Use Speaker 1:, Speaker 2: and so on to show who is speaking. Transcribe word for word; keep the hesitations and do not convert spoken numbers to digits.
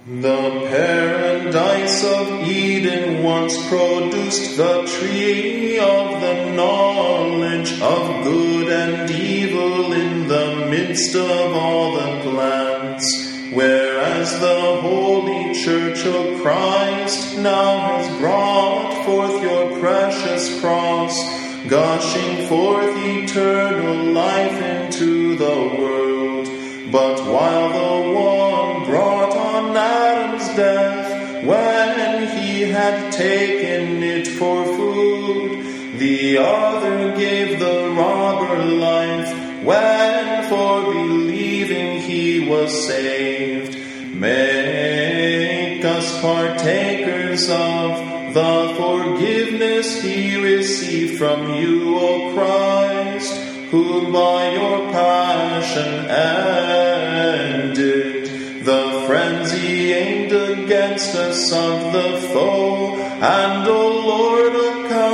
Speaker 1: The paradise of Eden once produced the tree of the knowledge of good and evil in the midst of all the plants, whereas the Holy Church of Christ now has brought forth your precious cross, gushing forth eternal life into the world. But while the one brought on Adam's death, when he had taken it for food, the other gave the robber life, when for believing he was saved. Make us partakers of the forgiveness he received from you, O Christ, who by your passion ended the frenzy aimed against us of the foe, and, O Lord, account